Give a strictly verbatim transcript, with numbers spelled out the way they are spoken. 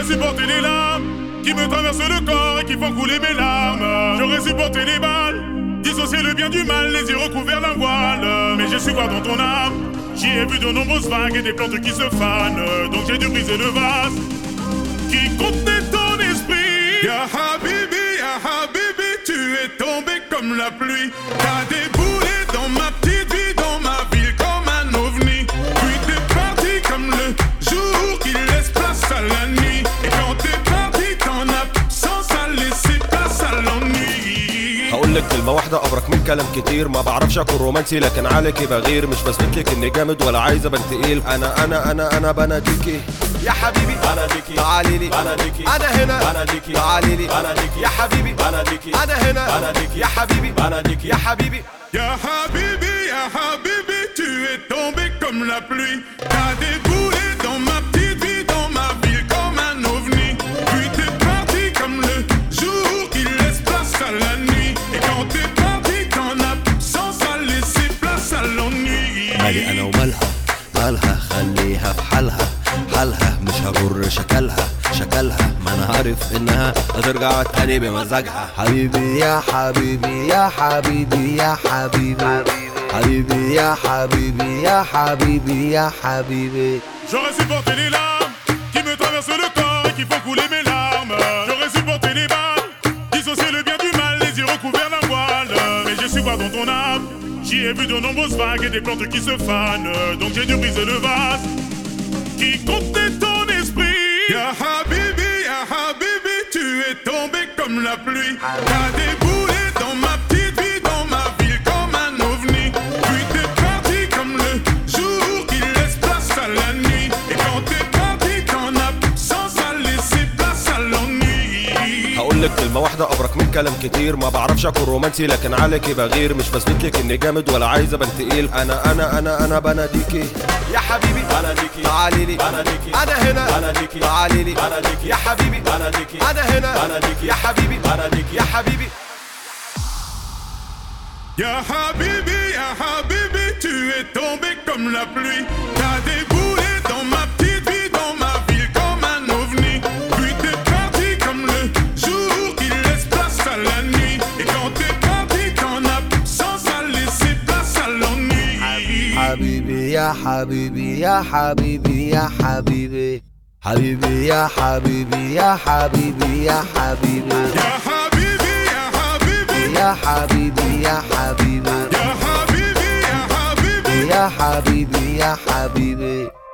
supporté les larmes qui me traversent le corps et qui font couler mes larmes. J'aurais supporté les balles, dissocier le bien du mal, les yeux recouverts d'un voile. Mais j'ai su voir dans ton âme, j'y ai vu de nombreuses vagues et des plantes qui se fanent. Donc j'ai dû briser le vase qui contenait ton esprit. Ya Habibi, Ya Habibi, tu es tombé comme la pluie. T'as déboulé dans ma petite vie, dans ma ville comme un ovni. Puis t'es parti comme le jour qui laisse place à la nuit. Et quand t'es parti, ton absence a laissé place à l'ennui. هقولك كلمة واحدة أبرك من كلام كتير. ما بعرفش أكون رومانسي لكن عليكي بغير. مش بثبتلك إني جامد ولا عايز أبان تقيل. أنا أنا أنا أنا بناديكي يا حبيبي، بناديكي تعاليلي، بناديكي أنا هنا، بناديكي تعاليلي، بناديكي يا حبيبي، بناديكي أنا هنا، بناديكي يا حبيبي، بناديكي يا حبيبي. Ya Habibi, Ya Habibi, tu es tombé comme la pluie. T'as déboulé dans ma petite vie, dans ma ville comme un ovni. Puis t'es parti comme le jour qui laisse place à la nuit. Et quand t'es parti, ton absence a laissé place à l'ennui. مالي انا ومالها، مالها خليها في حالها، حالها مش هجر شكلها، شكلها ما انا عارف انها هترجع تاني بمزاجها. حبيبي يا حبيبي يا حبيبي يا حبيبي، حبيبي يا حبيبي يا حبيبي يا حبيبي. J'aurais supporté les larmes qui me traversent le corps et qui font couler mes larmes. J'aurais supporté les balles, dissocier le bien du mal, les yeux recouverts d'un voile. Mais j'ai su voir dans ton âme, j'y ai vu de nombreuses vagues et des plantes qui se fanent. Donc j'ai dû briser le vase qui contenait ton esprit. Ya Habibi, Ya Habibi, tu es tombé comme la pluie. T'as déboulé dans ma petite vie, dans ma ville comme un ovni. Puis t'es parti comme le jour qui laisse place à la nuit. Et quand t'es parti, ton absence a laissé place à l'ennui. هقولك كلمة واحدة أبرك من كلام كتير. ما بعرفش أكون رومانسي لكن عليكي بغير. مش بثبتلك إني جامد ولا عايز أبان تقيل. أنا أنا أنا أنا بناديكي يا حبيبي، بناديكي تعاليلي، بناديكي أنا هنا، بناديكي تعاليلي، بناديكي يا حبيبي، بناديكي أنا هنا، بناديكي يا حبيبي، بناديكي يا حبيبي. Ya Habibi, Ya Habibi, tu es tombé comme la pluie. T'as déboulé dans ma petite vie, dans ma ville comme un ovni. Puis t'es parti comme le jour qui laisse place à la nuit. Et quand t'es parti, ton absence a laissé place à l'ennui. حبيبي يا حبيبي يا حبيبي يا حبيبي، حبيبي يا حبيبي يا حبيبي يا حبيبي، Ya Habibi, Ya Habibi, يا حبيبي يا حبيبي، Ya Habibi, Ya Habibi. يا حبيبي يا حبيبي.